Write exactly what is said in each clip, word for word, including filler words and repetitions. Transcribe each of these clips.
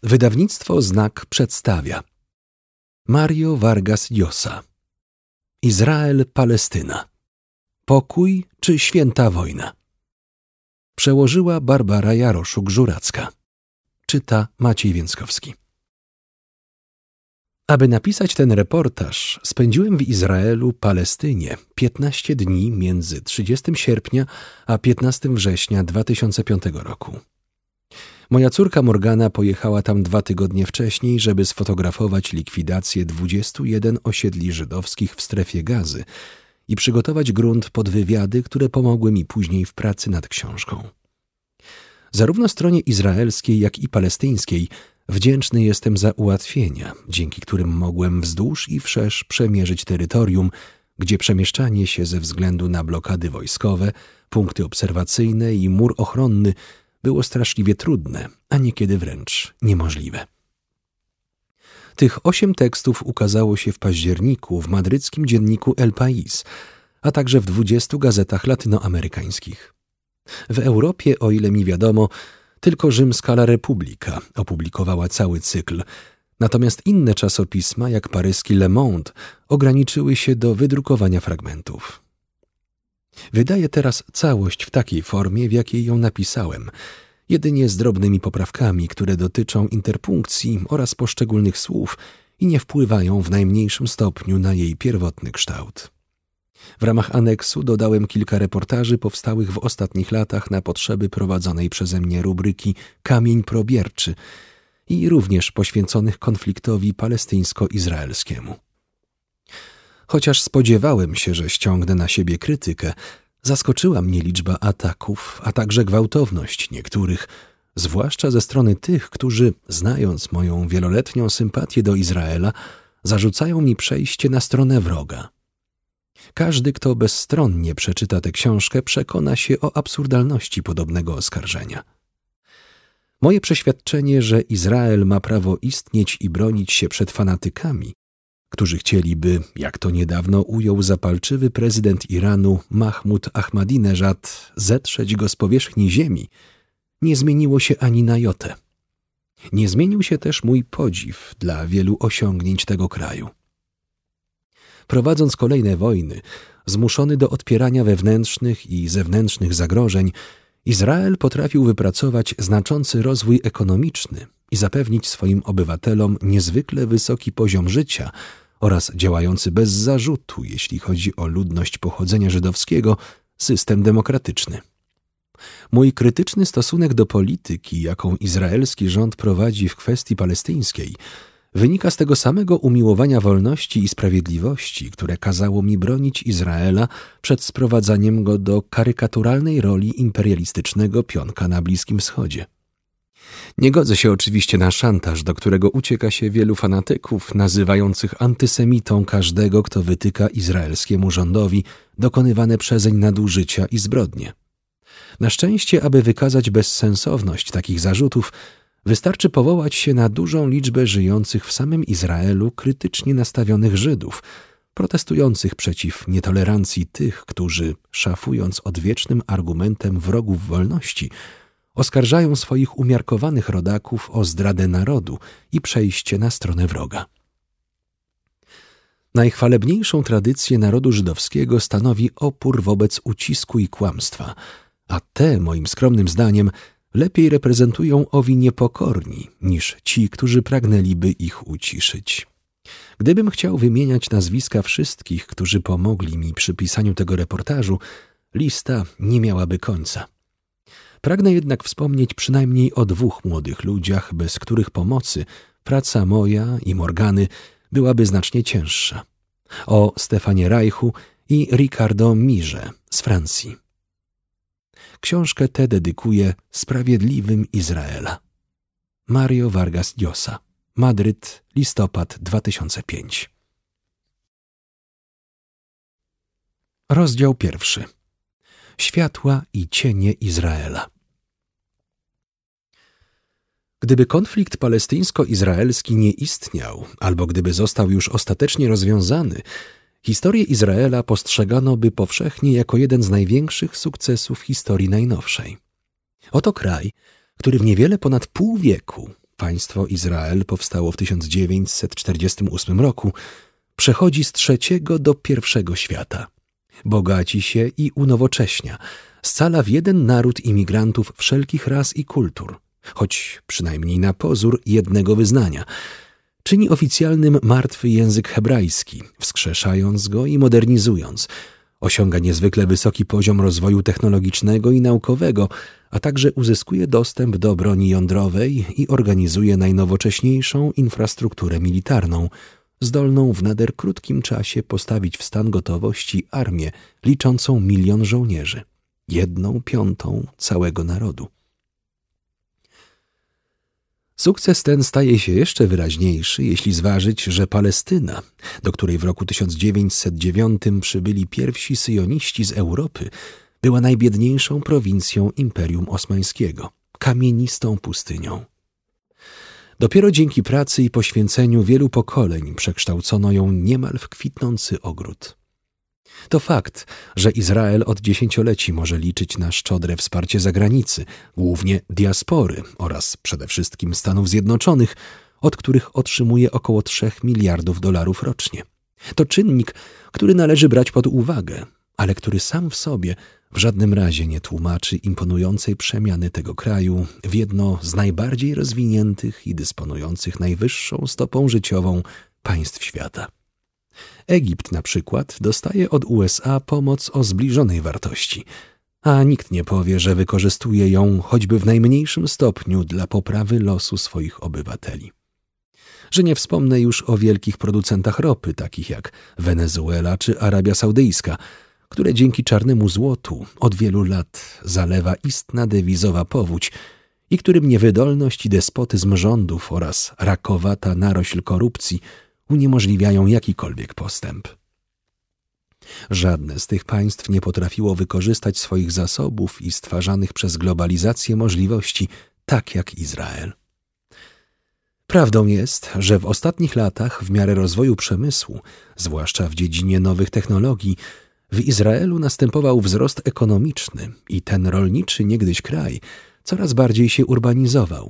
Wydawnictwo Znak przedstawia Mario Vargas Llosa. Izrael-Palestyna. Pokój czy święta wojna? Przełożyła Barbara Jaroszuk-Żuracka. Czyta Maciej Więckowski. Aby napisać ten reportaż, spędziłem w Izraelu, Palestynie piętnaście dni między trzydziestego sierpnia a piętnastego września dwa tysiące piątego roku. Moja córka Morgana pojechała tam dwa tygodnie wcześniej, żeby sfotografować likwidację dwudziestu jeden osiedli żydowskich w strefie Gazy i przygotować grunt pod wywiady, które pomogły mi później w pracy nad książką. Zarówno stronie izraelskiej, jak i palestyńskiej wdzięczny jestem za ułatwienia, dzięki którym mogłem wzdłuż i wszerz przemierzyć terytorium, gdzie przemieszczanie się ze względu na blokady wojskowe, punkty obserwacyjne i mur ochronny było straszliwie trudne, a niekiedy wręcz niemożliwe. Tych osiem tekstów ukazało się w październiku w madryckim dzienniku El País, a także w dwudziestu gazetach latynoamerykańskich. W Europie, o ile mi wiadomo, tylko rzymska La Repubblica opublikowała cały cykl, natomiast inne czasopisma, jak paryski Le Monde, ograniczyły się do wydrukowania fragmentów. Wydaję teraz całość w takiej formie, w jakiej ją napisałem, jedynie z drobnymi poprawkami, które dotyczą interpunkcji oraz poszczególnych słów i nie wpływają w najmniejszym stopniu na jej pierwotny kształt. W ramach aneksu dodałem kilka reportaży powstałych w ostatnich latach na potrzeby prowadzonej przeze mnie rubryki Kamień probierczy i również poświęconych konfliktowi palestyńsko-izraelskiemu. Chociaż spodziewałem się, że ściągnę na siebie krytykę, zaskoczyła mnie liczba ataków, a także gwałtowność niektórych, zwłaszcza ze strony tych, którzy, znając moją wieloletnią sympatię do Izraela, zarzucają mi przejście na stronę wroga. Każdy, kto bezstronnie przeczyta tę książkę, przekona się o absurdalności podobnego oskarżenia. Moje przeświadczenie, że Izrael ma prawo istnieć i bronić się przed fanatykami, którzy chcieliby, jak to niedawno ujął zapalczywy prezydent Iranu Mahmud Ahmadinejad, zetrzeć go z powierzchni ziemi, nie zmieniło się ani na jotę. Nie zmienił się też mój podziw dla wielu osiągnięć tego kraju. Prowadząc kolejne wojny, zmuszony do odpierania wewnętrznych i zewnętrznych zagrożeń, Izrael potrafił wypracować znaczący rozwój ekonomiczny i zapewnić swoim obywatelom niezwykle wysoki poziom życia oraz działający bez zarzutu, jeśli chodzi o ludność pochodzenia żydowskiego, system demokratyczny. Mój krytyczny stosunek do polityki, jaką izraelski rząd prowadzi w kwestii palestyńskiej, wynika z tego samego umiłowania wolności i sprawiedliwości, które kazało mi bronić Izraela przed sprowadzaniem go do karykaturalnej roli imperialistycznego pionka na Bliskim Wschodzie. Nie godzę się oczywiście na szantaż, do którego ucieka się wielu fanatyków, nazywających antysemitą każdego, kto wytyka izraelskiemu rządowi dokonywane przezeń nadużycia i zbrodnie. Na szczęście, aby wykazać bezsensowność takich zarzutów, wystarczy powołać się na dużą liczbę żyjących w samym Izraelu krytycznie nastawionych Żydów, protestujących przeciw nietolerancji tych, którzy, szafując odwiecznym argumentem wrogów wolności, oskarżają swoich umiarkowanych rodaków o zdradę narodu i przejście na stronę wroga. Najchwalebniejszą tradycję narodu żydowskiego stanowi opór wobec ucisku i kłamstwa, a te, moim skromnym zdaniem, lepiej reprezentują owi niepokorni niż ci, którzy pragnęliby ich uciszyć. Gdybym chciał wymieniać nazwiska wszystkich, którzy pomogli mi przy pisaniu tego reportażu, lista nie miałaby końca. Pragnę jednak wspomnieć przynajmniej o dwóch młodych ludziach, bez których pomocy praca moja i Morgany byłaby znacznie cięższa. O Stefanie Reichu i Ricardo Mirze z Francji. Książkę tę dedykuję Sprawiedliwym Izraela. Mario Vargas Llosa. Madryt, listopad dwa tysiące piąty. Rozdział pierwszy. Światła i cienie Izraela. Gdyby konflikt palestyńsko-izraelski nie istniał, albo gdyby został już ostatecznie rozwiązany, historię Izraela postrzegano by powszechnie jako jeden z największych sukcesów historii najnowszej. Oto kraj, który w niewiele ponad pół wieku państwo Izrael powstało w tysiąc dziewięćset czterdziestym ósmym roku, przechodzi z trzeciego do pierwszego świata. Bogaci się i unowocześnia, scala w jeden naród imigrantów wszelkich ras i kultur, choć przynajmniej na pozór jednego wyznania. Czyni oficjalnym martwy język hebrajski, wskrzeszając go i modernizując. Osiąga niezwykle wysoki poziom rozwoju technologicznego i naukowego, a także uzyskuje dostęp do broni jądrowej i organizuje najnowocześniejszą infrastrukturę militarną, zdolną w nader krótkim czasie postawić w stan gotowości armię liczącą milion żołnierzy, jedną piątą całego narodu. Sukces ten staje się jeszcze wyraźniejszy, jeśli zważyć, że Palestyna, do której w roku tysiąc dziewięćset dziewiątym przybyli pierwsi syjoniści z Europy, była najbiedniejszą prowincją Imperium Osmańskiego, kamienistą pustynią. Dopiero dzięki pracy i poświęceniu wielu pokoleń przekształcono ją niemal w kwitnący ogród. To fakt, że Izrael od dziesięcioleci może liczyć na szczodre wsparcie zagranicy, głównie diaspory oraz przede wszystkim Stanów Zjednoczonych, od których otrzymuje około trzech miliardów dolarów rocznie. To czynnik, który należy brać pod uwagę, ale który sam w sobie w żadnym razie nie tłumaczy imponującej przemiany tego kraju w jedno z najbardziej rozwiniętych i dysponujących najwyższą stopą życiową państw świata. Egipt na przykład dostaje od U S A pomoc o zbliżonej wartości, a nikt nie powie, że wykorzystuje ją choćby w najmniejszym stopniu dla poprawy losu swoich obywateli. Że nie wspomnę już o wielkich producentach ropy, takich jak Wenezuela czy Arabia Saudyjska, które dzięki czarnemu złotu od wielu lat zalewa istna dewizowa powódź i którym niewydolność i despotyzm rządów oraz rakowata narośl korupcji uniemożliwiają jakikolwiek postęp. Żadne z tych państw nie potrafiło wykorzystać swoich zasobów i stwarzanych przez globalizację możliwości tak jak Izrael. Prawdą jest, że w ostatnich latach w miarę rozwoju przemysłu, zwłaszcza w dziedzinie nowych technologii, w Izraelu następował wzrost ekonomiczny i ten rolniczy niegdyś kraj coraz bardziej się urbanizował.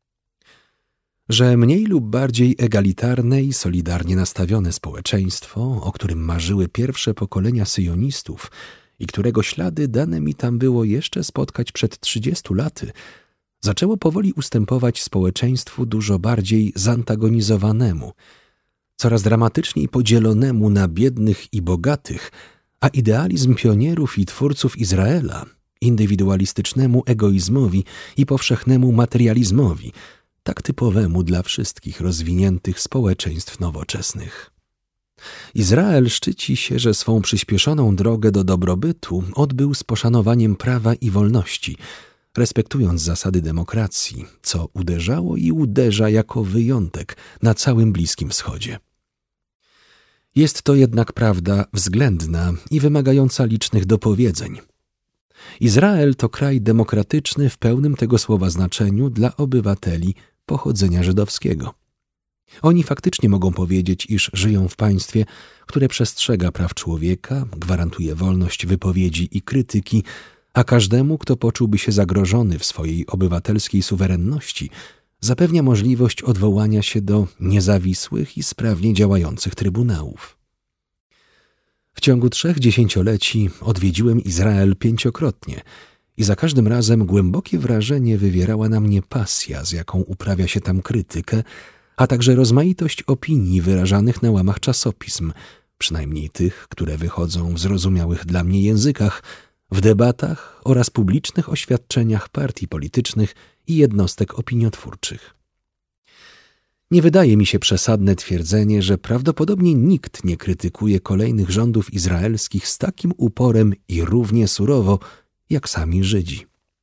Że mniej lub bardziej egalitarne i solidarnie nastawione społeczeństwo, o którym marzyły pierwsze pokolenia syjonistów i którego ślady dane mi tam było jeszcze spotkać przed trzydziestu laty, zaczęło powoli ustępować społeczeństwu dużo bardziej zantagonizowanemu, coraz dramatyczniej podzielonemu na biednych i bogatych, a idealizm pionierów i twórców Izraela indywidualistycznemu egoizmowi i powszechnemu materializmowi, tak typowemu dla wszystkich rozwiniętych społeczeństw nowoczesnych. Izrael szczyci się, że swą przyspieszoną drogę do dobrobytu odbył z poszanowaniem prawa i wolności, respektując zasady demokracji, co uderzało i uderza jako wyjątek na całym Bliskim Wschodzie. Jest to jednak prawda względna i wymagająca licznych dopowiedzeń. Izrael to kraj demokratyczny w pełnym tego słowa znaczeniu dla obywateli pochodzenia żydowskiego. Oni faktycznie mogą powiedzieć, iż żyją w państwie, które przestrzega praw człowieka, gwarantuje wolność wypowiedzi i krytyki, a każdemu, kto poczułby się zagrożony w swojej obywatelskiej suwerenności, zapewnia możliwość odwołania się do niezawisłych i sprawnie działających trybunałów. W ciągu trzech dziesięcioleci odwiedziłem Izrael pięciokrotnie i za każdym razem głębokie wrażenie wywierała na mnie pasja, z jaką uprawia się tam krytykę, a także rozmaitość opinii wyrażanych na łamach czasopism, przynajmniej tych, które wychodzą w zrozumiałych dla mnie językach, w debatach oraz publicznych oświadczeniach partii politycznych i jednostek opiniotwórczych. Nie wydaje mi się przesadne twierdzenie, że prawdopodobnie nikt nie krytykuje kolejnych rządów izraelskich z takim uporem i równie surowo, jak sami Żydzi.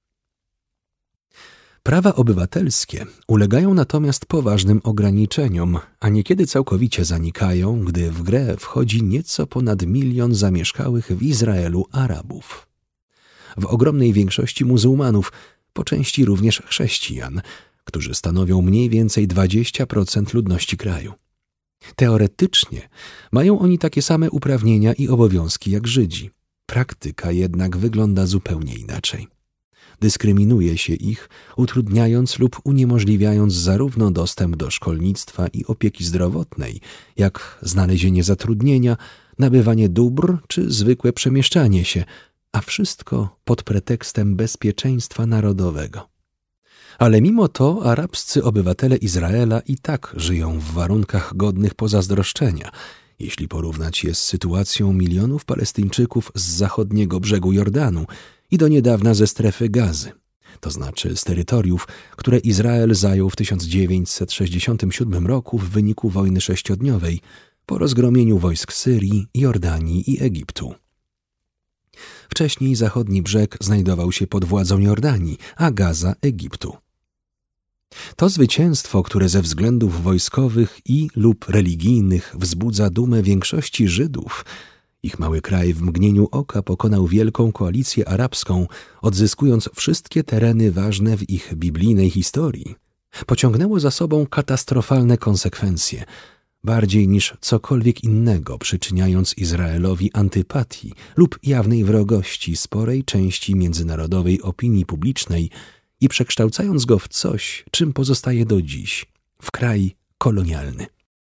Prawa obywatelskie ulegają natomiast poważnym ograniczeniom, a niekiedy całkowicie zanikają, gdy w grę wchodzi nieco ponad milion zamieszkałych w Izraelu Arabów. W ogromnej większości muzułmanów, po części również chrześcijan, którzy stanowią mniej więcej dwadzieścia procent ludności kraju. Teoretycznie mają oni takie same uprawnienia i obowiązki jak Żydzi. Praktyka jednak wygląda zupełnie inaczej. dyskryminuje się ich, utrudniając lub uniemożliwiając zarówno dostęp do szkolnictwa i opieki zdrowotnej, jak znalezienie zatrudnienia, nabywanie dóbr czy zwykłe przemieszczanie się, a wszystko pod pretekstem bezpieczeństwa narodowego. Ale mimo to arabscy obywatele Izraela i tak żyją w warunkach godnych pozazdroszczenia, jeśli porównać je z sytuacją milionów Palestyńczyków z zachodniego brzegu Jordanu i do niedawna ze strefy Gazy, to znaczy z terytoriów, które Izrael zajął w tysiąc dziewięćset sześćdziesiątym siódmym roku w wyniku wojny sześciodniowej po rozgromieniu wojsk Syrii, Jordanii i Egiptu. Wcześniej zachodni brzeg znajdował się pod władzą Jordanii, a Gaza Egiptu. To zwycięstwo, które ze względów wojskowych i lub religijnych wzbudza dumę większości Żydów, ich mały kraj w mgnieniu oka pokonał wielką koalicję arabską, odzyskując wszystkie tereny ważne w ich biblijnej historii, pociągnęło za sobą katastrofalne konsekwencje, bardziej niż cokolwiek innego przyczyniając Izraelowi antypatii lub jawnej wrogości sporej części międzynarodowej opinii publicznej i przekształcając go w coś, czym pozostaje do dziś, w kraj kolonialny.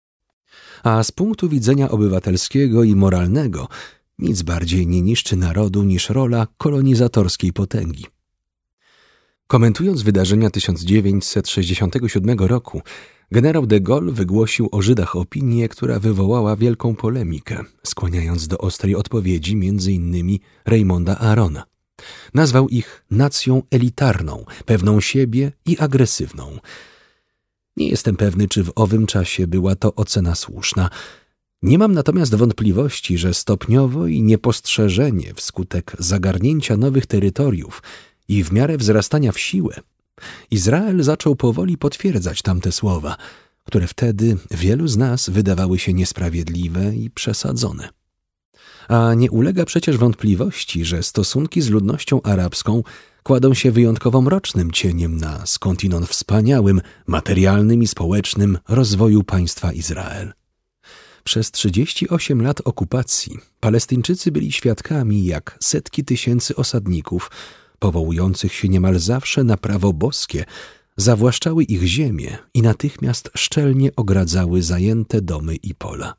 A z punktu widzenia obywatelskiego i moralnego nic bardziej nie niszczy narodu niż rola kolonizatorskiej potęgi. Komentując wydarzenia tysiąc dziewięćset sześćdziesiątego siódmego roku, generał de Gaulle wygłosił o Żydach opinię, która wywołała wielką polemikę, skłaniając do ostrej odpowiedzi między innymi Raymonda Arona. Nazwał ich nacją elitarną, pewną siebie i agresywną. Nie jestem pewny, czy w owym czasie była to ocena słuszna. Nie mam natomiast wątpliwości, że stopniowo i niepostrzeżenie wskutek zagarnięcia nowych terytoriów i w miarę wzrastania w siłę, Izrael zaczął powoli potwierdzać tamte słowa, które wtedy wielu z nas wydawały się niesprawiedliwe i przesadzone. A nie ulega przecież wątpliwości, że stosunki z ludnością arabską kładą się wyjątkowo mrocznym cieniem na skądinąd wspaniałym, materialnym i społecznym rozwoju państwa Izrael. Przez trzydzieści osiem lat okupacji Palestyńczycy byli świadkami, jak setki tysięcy osadników, powołujących się niemal zawsze na prawo boskie, zawłaszczały ich ziemię i natychmiast szczelnie ogradzały zajęte domy i pola.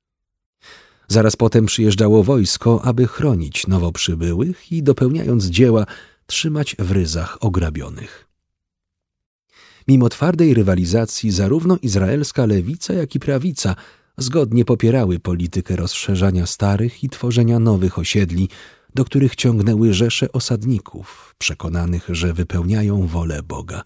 Zaraz potem przyjeżdżało wojsko, aby chronić nowo przybyłych i dopełniając dzieła, trzymać w ryzach ograbionych. Mimo twardej rywalizacji zarówno izraelska lewica, jak i prawica zgodnie popierały politykę rozszerzania starych i tworzenia nowych osiedli, do których ciągnęły rzesze osadników, przekonanych, że wypełniają wolę Boga.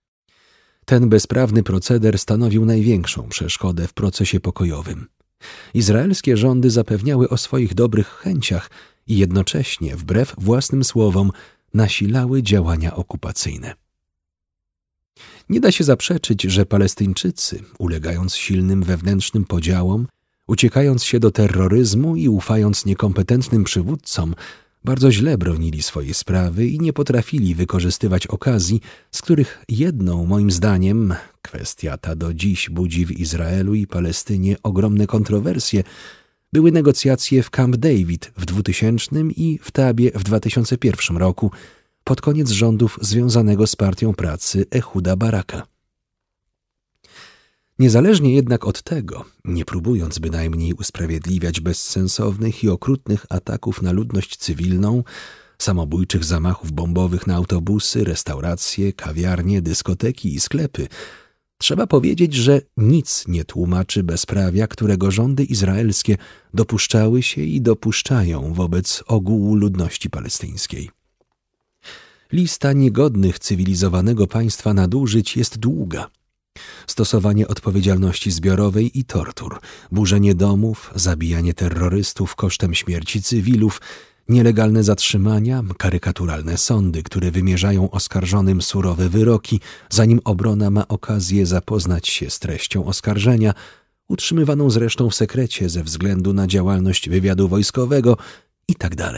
Ten bezprawny proceder stanowił największą przeszkodę w procesie pokojowym. Izraelskie rządy zapewniały o swoich dobrych chęciach i jednocześnie, wbrew własnym słowom, nasilały działania okupacyjne. Nie da się zaprzeczyć, że Palestyńczycy, ulegając silnym wewnętrznym podziałom, uciekając się do terroryzmu i ufając niekompetentnym przywódcom, bardzo źle bronili swojej sprawy i nie potrafili wykorzystywać okazji, z których jedną, moim zdaniem, kwestia ta do dziś budzi w Izraelu i Palestynie ogromne kontrowersje, były negocjacje w Camp David w dwutysięcznym i w Tabie w dwa tysiące pierwszym roku, pod koniec rządów związanego z Partią Pracy Ehuda Baraka. Niezależnie jednak od tego, nie próbując bynajmniej usprawiedliwiać bezsensownych i okrutnych ataków na ludność cywilną, samobójczych zamachów bombowych na autobusy, restauracje, kawiarnie, dyskoteki i sklepy, trzeba powiedzieć, że nic nie tłumaczy bezprawia, którego rządy izraelskie dopuszczały się i dopuszczają wobec ogółu ludności palestyńskiej. Lista niegodnych cywilizowanego państwa nadużyć jest długa. Stosowanie odpowiedzialności zbiorowej i tortur, burzenie domów, zabijanie terrorystów kosztem śmierci cywilów, nielegalne zatrzymania, karykaturalne sądy, które wymierzają oskarżonym surowe wyroki, zanim obrona ma okazję zapoznać się z treścią oskarżenia, utrzymywaną zresztą w sekrecie ze względu na działalność wywiadu wojskowego itd.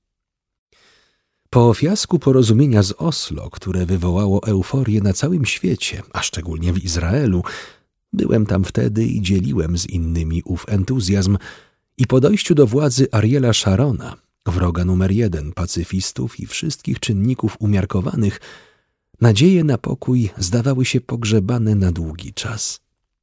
Po fiasku porozumienia z Oslo, które wywołało euforię na całym świecie, a szczególnie w Izraelu, byłem tam wtedy i dzieliłem z innymi ów entuzjazm, i po dojściu do władzy Ariela Sharona wroga numer jeden pacyfistów i wszystkich czynników umiarkowanych, nadzieje na pokój zdawały się pogrzebane na długi czas.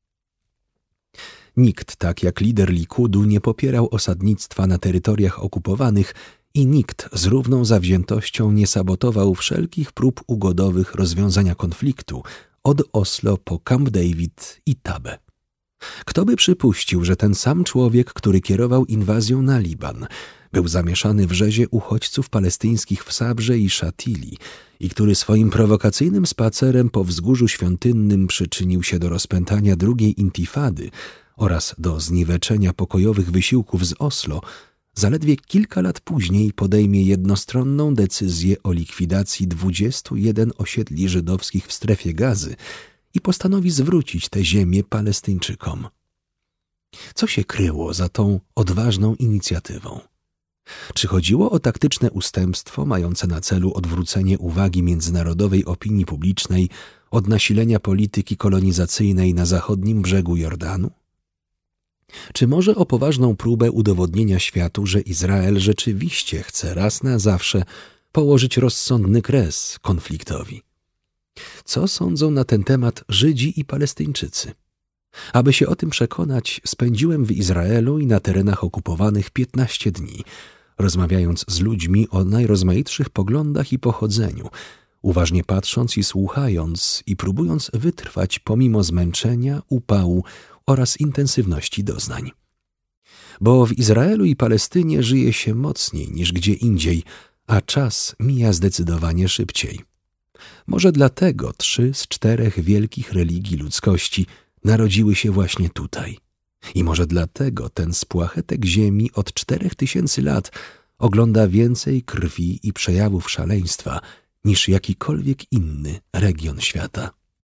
Nikt, tak jak lider Likudu, nie popierał osadnictwa na terytoriach okupowanych i nikt z równą zawziętością nie sabotował wszelkich prób ugodowych rozwiązania konfliktu od Oslo po Camp David i Tabę. Kto by przypuścił, że ten sam człowiek, który kierował inwazją na Liban, był zamieszany w rzezie uchodźców palestyńskich w Sabrze i Szatili i który swoim prowokacyjnym spacerem po wzgórzu świątynnym przyczynił się do rozpętania drugiej intifady oraz do zniweczenia pokojowych wysiłków z Oslo, zaledwie kilka lat później podejmie jednostronną decyzję o likwidacji dwudziestu jeden osiedli żydowskich w strefie Gazy i postanowi zwrócić tę ziemię Palestyńczykom. Co się kryło za tą odważną inicjatywą? Czy chodziło o taktyczne ustępstwo mające na celu odwrócenie uwagi międzynarodowej opinii publicznej od nasilenia polityki kolonizacyjnej na zachodnim brzegu Jordanu? Czy może o poważną próbę udowodnienia światu, że Izrael rzeczywiście chce raz na zawsze położyć rozsądny kres konfliktowi? Co sądzą na ten temat Żydzi i Palestyńczycy? Aby się o tym przekonać, spędziłem w Izraelu i na terenach okupowanych piętnaście dni, rozmawiając z ludźmi o najrozmaitszych poglądach i pochodzeniu, uważnie patrząc i słuchając i próbując wytrwać pomimo zmęczenia, upału oraz intensywności doznań. Bo w Izraelu i Palestynie żyje się mocniej niż gdzie indziej, a czas mija zdecydowanie szybciej. Może dlatego trzy z czterech wielkich religii ludzkości narodziły się właśnie tutaj. I może dlatego ten spłachetek ziemi od czterech tysięcy lat ogląda więcej krwi i przejawów szaleństwa niż jakikolwiek inny region świata.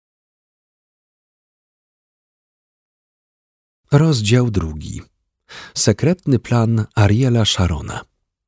Rozdział drugi. Sekretny plan Ariela Sharona.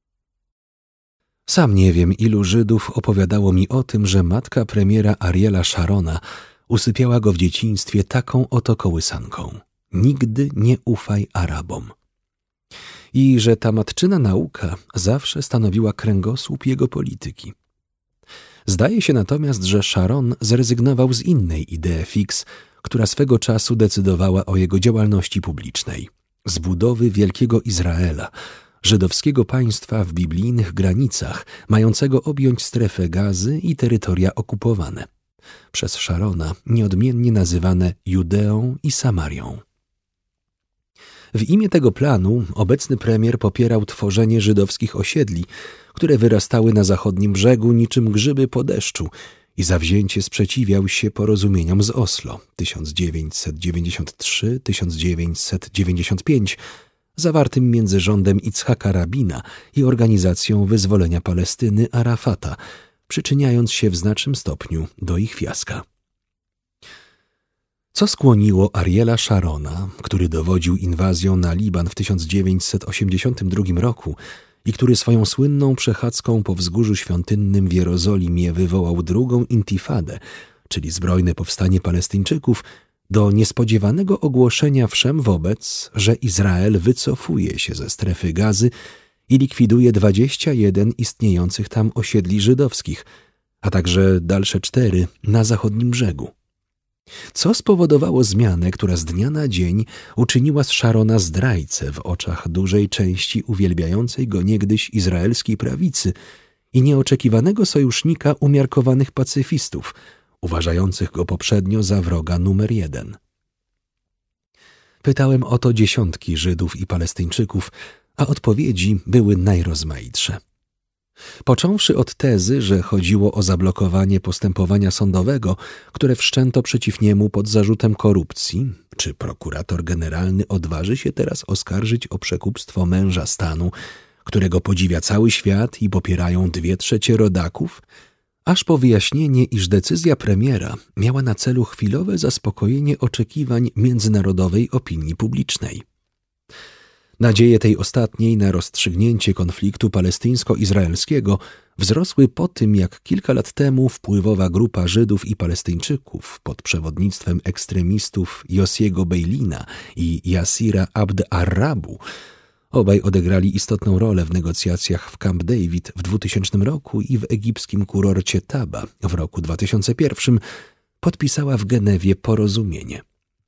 Sam nie wiem, ilu Żydów opowiadało mi o tym, że matka premiera Ariela Sharona usypiała go w dzieciństwie taką oto kołysanką: nigdy nie ufaj Arabom. I że ta matczyna nauka zawsze stanowiła kręgosłup jego polityki. Zdaje się natomiast, że Sharon zrezygnował z innej idei fix, która swego czasu decydowała o jego działalności publicznej: z budowy wielkiego Izraela, żydowskiego państwa w biblijnych granicach, mającego objąć strefę Gazy i terytoria okupowane, przez Sharona nieodmiennie nazywane Judeą i Samarią. W imię tego planu obecny premier popierał tworzenie żydowskich osiedli, które wyrastały na zachodnim brzegu niczym grzyby po deszczu, i zawzięcie sprzeciwiał się porozumieniom z Oslo tysiąc dziewięćset dziewięćdziesiąt trzy do tysiąc dziewięćset dziewięćdziesiąt pięć, zawartym między rządem Itzhaka Rabina i Organizacją Wyzwolenia Palestyny Arafata, przyczyniając się w znacznym stopniu do ich fiaska. Co skłoniło Ariela Sharona, który dowodził inwazją na Liban w tysiąc dziewięćset osiemdziesiątym drugim roku i który swoją słynną przechadzką po wzgórzu świątynnym w Jerozolimie wywołał drugą intifadę, czyli zbrojne powstanie Palestyńczyków, do niespodziewanego ogłoszenia wszem wobec, że Izrael wycofuje się ze strefy Gazy i likwiduje dwadzieścia jeden istniejących tam osiedli żydowskich, a także dalsze cztery na zachodnim brzegu? Co spowodowało zmianę, która z dnia na dzień uczyniła z Sharona zdrajcę w oczach dużej części uwielbiającej go niegdyś izraelskiej prawicy i nieoczekiwanego sojusznika umiarkowanych pacyfistów, uważających go poprzednio za wroga numer jeden? Pytałem o to dziesiątki Żydów i Palestyńczyków, a odpowiedzi były najrozmaitsze. Począwszy od tezy, że chodziło o zablokowanie postępowania sądowego, które wszczęto przeciw niemu pod zarzutem korupcji, czy prokurator generalny odważy się teraz oskarżyć o przekupstwo męża stanu, którego podziwia cały świat i popierają dwie trzecie rodaków, aż po wyjaśnienie, iż decyzja premiera miała na celu chwilowe zaspokojenie oczekiwań międzynarodowej opinii publicznej. Nadzieje tej ostatniej na rozstrzygnięcie konfliktu palestyńsko-izraelskiego wzrosły po tym, jak kilka lat temu wpływowa grupa Żydów i Palestyńczyków pod przewodnictwem ekstremistów Yossiego Beilina i Yassira Abd Arrabu Obaj odegrali istotną rolę w negocjacjach w Camp David w dwutysięcznym roku i w egipskim kurorcie Taba w roku dwa tysiące pierwszym podpisała w Genewie porozumienie.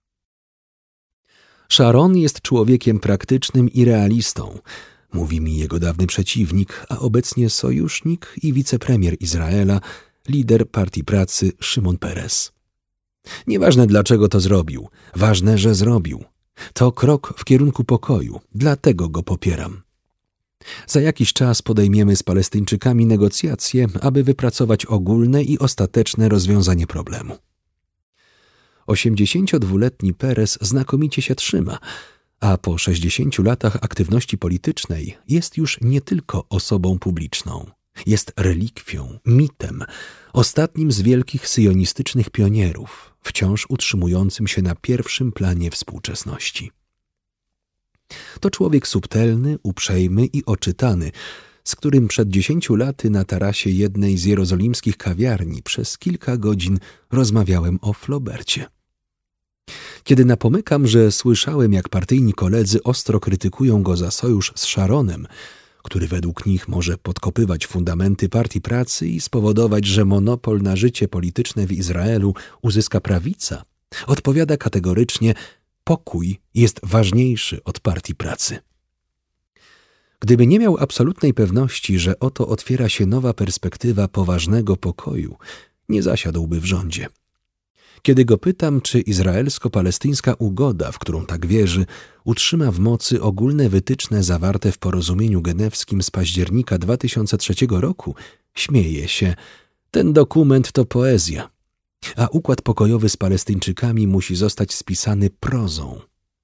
Sharon jest człowiekiem praktycznym i realistą, mówi mi jego dawny przeciwnik, a obecnie sojusznik i wicepremier Izraela, lider Partii Pracy Szymon Peres. Nieważne dlaczego to zrobił, ważne, że zrobił. To krok w kierunku pokoju, dlatego go popieram. Za jakiś czas podejmiemy z Palestyńczykami negocjacje, aby wypracować ogólne i ostateczne rozwiązanie problemu. osiemdziesięciodwuletni Peres znakomicie się trzyma, a po sześćdziesięciu latach aktywności politycznej jest już nie tylko osobą publiczną. Jest relikwią, mitem, ostatnim z wielkich syjonistycznych pionierów, wciąż utrzymującym się na pierwszym planie współczesności. To człowiek subtelny, uprzejmy i oczytany, z którym przed dziesięciu laty na tarasie jednej z jerozolimskich kawiarni przez kilka godzin rozmawiałem o Flaubercie. Kiedy napomykam, że słyszałem, jak partyjni koledzy ostro krytykują go za sojusz z Sharonem, który według nich może podkopywać fundamenty Partii Pracy i spowodować, że monopol na życie polityczne w Izraelu uzyska prawica, odpowiada kategorycznie: pokój jest ważniejszy od Partii Pracy. Gdyby nie miał absolutnej pewności, że oto otwiera się nowa perspektywa poważnego pokoju, nie zasiadłby w rządzie. Kiedy go pytam, czy izraelsko-palestyńska ugoda, w którą tak wierzy, utrzyma w mocy ogólne wytyczne zawarte w porozumieniu genewskim z października dwa tysiące trzeciego roku, śmieje się: ten dokument to poezja, a układ pokojowy z Palestyńczykami musi zostać spisany prozą.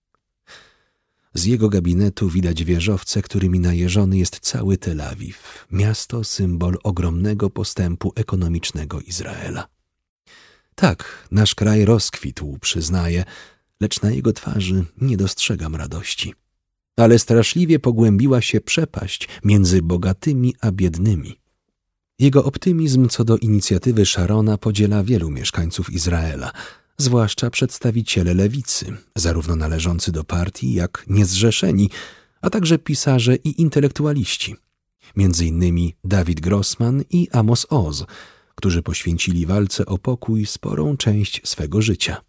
Z jego gabinetu widać wieżowce, którymi najeżony jest cały Tel Awiw, miasto symbol ogromnego postępu ekonomicznego Izraela. Tak, nasz kraj rozkwitł, przyznaję, lecz na jego twarzy nie dostrzegam radości. Ale straszliwie pogłębiła się przepaść między bogatymi a biednymi. Jego optymizm co do inicjatywy Sharona podziela wielu mieszkańców Izraela, zwłaszcza przedstawiciele lewicy, zarówno należący do partii, jak niezrzeszeni, a także pisarze i intelektualiści, między innymi David Grossman i Amos Oz, którzy poświęcili walce o pokój sporą część swego życia.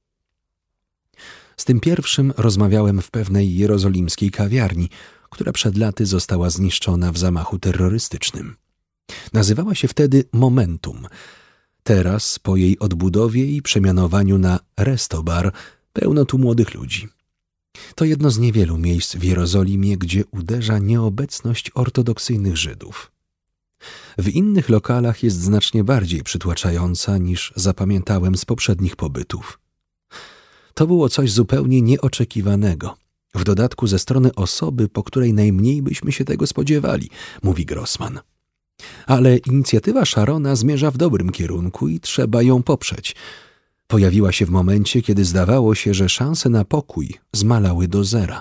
Z tym pierwszym rozmawiałem w pewnej jerozolimskiej kawiarni, która przed laty została zniszczona w zamachu terrorystycznym. Nazywała się wtedy Momentum. Teraz, po jej odbudowie i przemianowaniu na Restobar, pełno tu młodych ludzi. To jedno z niewielu miejsc w Jerozolimie, gdzie uderza nieobecność ortodoksyjnych Żydów. W innych lokalach jest znacznie bardziej przytłaczająca niż zapamiętałem z poprzednich pobytów. To było coś zupełnie nieoczekiwanego, w dodatku ze strony osoby, po której najmniej byśmy się tego spodziewali, mówi Grossman. Ale inicjatywa Sharona zmierza w dobrym kierunku i trzeba ją poprzeć. Pojawiła się w momencie, kiedy zdawało się, że szanse na pokój zmalały do zera.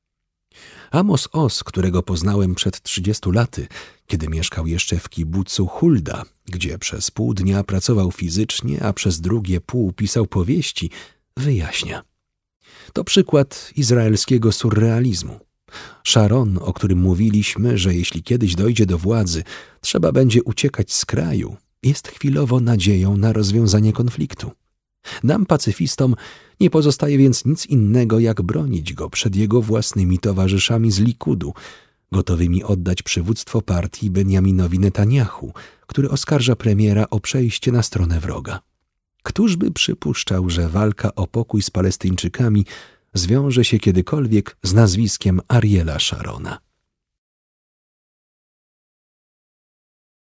Amos Oz, którego poznałem przed trzydziestu laty, kiedy mieszkał jeszcze w kibucu Hulda, gdzie przez pół dnia pracował fizycznie, a przez drugie pół pisał powieści, wyjaśnia. To przykład izraelskiego surrealizmu. Sharon, o którym mówiliśmy, że jeśli kiedyś dojdzie do władzy, trzeba będzie uciekać z kraju, jest chwilowo nadzieją na rozwiązanie konfliktu. Nam, pacyfistom, nie pozostaje więc nic innego, jak bronić go przed jego własnymi towarzyszami z Likudu, gotowymi oddać przywództwo partii Benjaminowi Netanjahu, który oskarża premiera o przejście na stronę wroga. Któż by przypuszczał, że walka o pokój z Palestyńczykami zwiąże się kiedykolwiek z nazwiskiem Ariela Sharona?